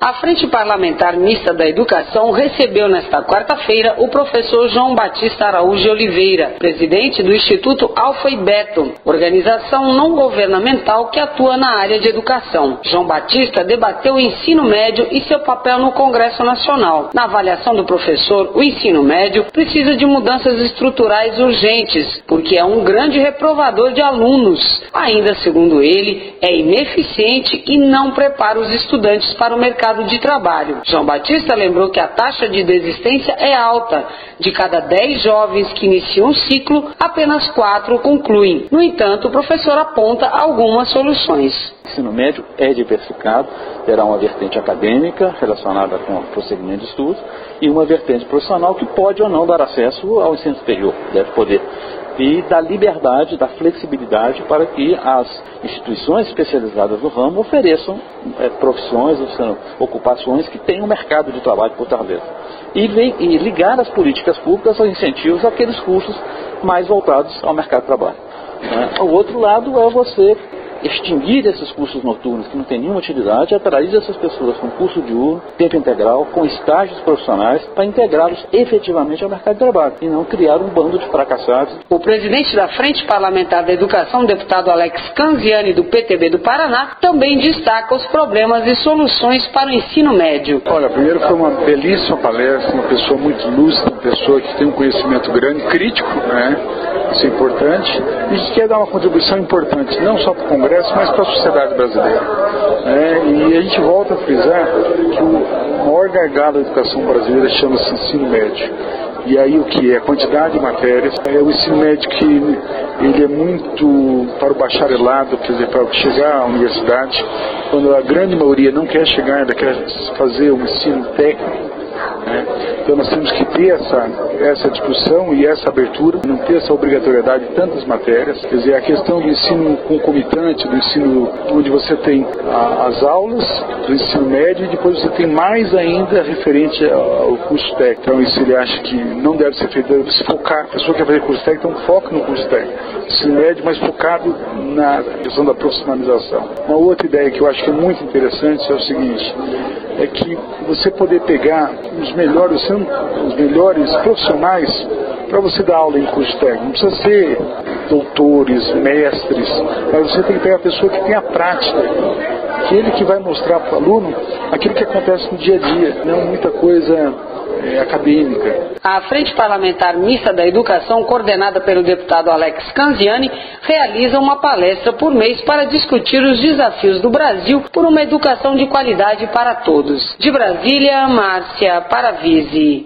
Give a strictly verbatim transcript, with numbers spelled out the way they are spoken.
A Frente Parlamentar Mista da Educação recebeu nesta quarta-feira o professor João Batista Araújo de Oliveira, presidente do Instituto Alfa e Beto, organização não governamental que atua na área de educação. João Batista debateu o ensino médio e seu papel no Congresso Nacional. Na avaliação do professor, o ensino médio precisa de mudanças estruturais urgentes, porque é um grande reprovador de alunos. Ainda segundo ele, é ineficiente e não prepara os estudantes para o mercado de trabalho. João Batista lembrou que a taxa de desistência é alta. De cada dez jovens que iniciam um ciclo, apenas quatro concluem. No entanto, o professor aponta algumas soluções. O ensino médio é diversificado, terá uma vertente acadêmica relacionada com o prosseguimento de estudos e uma vertente profissional que pode ou não dar acesso ao ensino superior, deve poder. E da liberdade, da flexibilidade para que as instituições especializadas no ramo ofereçam é, profissões, ocupações que tenham um mercado de trabalho por trás delas. E, vem, e ligar as políticas públicas aos incentivos àqueles cursos mais voltados ao mercado de trabalho. Né? O outro lado é você extinguir esses cursos noturnos que não têm nenhuma utilidade e atrair essas pessoas com curso diurno, tempo integral, com estágios profissionais, para integrá-los efetivamente ao mercado de trabalho e não criar um bando de fracassados. O presidente da Frente Parlamentar da Educação, deputado Alex Canziani, do P T B do Paraná, também destaca os problemas e soluções para o ensino médio. Olha, primeiro foi uma belíssima palestra, uma pessoa muito lúcida, uma pessoa que tem um conhecimento grande, crítico, né? Isso é importante, e que quer dar uma contribuição importante, não só para o Congresso, mas para a sociedade brasileira. É, e a gente volta a frisar que o maior gargalo da educação brasileira chama-se ensino médio. E aí o que é? A quantidade de matérias. É o ensino médio que ele é muito para o bacharelado, quer dizer, para chegar à universidade, quando a grande maioria não quer chegar, ainda quer fazer o ensino técnico. Né? Então nós temos que ter essa, essa discussão e essa abertura, não ter essa obrigatoriedade de tantas matérias, quer dizer, a questão do ensino concomitante, do ensino onde você tem a, as aulas do ensino médio e depois você tem mais ainda referente ao curso técnico. Então isso ele acha que não deve ser feito, deve se focar, a pessoa que quer fazer curso técnico, então foca no curso técnico, ensino médio, mas focado na questão da profissionalização. Uma outra ideia que eu acho que é muito interessante é o seguinte, é que você poder pegar os melhores, os melhores profissionais para você dar aula em curso técnico. Não precisa ser doutores, mestres, mas você tem que pegar a pessoa que tem a prática, que ele que vai mostrar para o aluno aquilo que acontece no dia a dia, não muita coisa é, acadêmica. A Frente Parlamentar Mista da Educação, coordenada pelo deputado Alex Canziani, realiza uma palestra por mês para discutir os desafios do Brasil por uma educação de qualidade para todos. De Brasília, Márcia Paravise.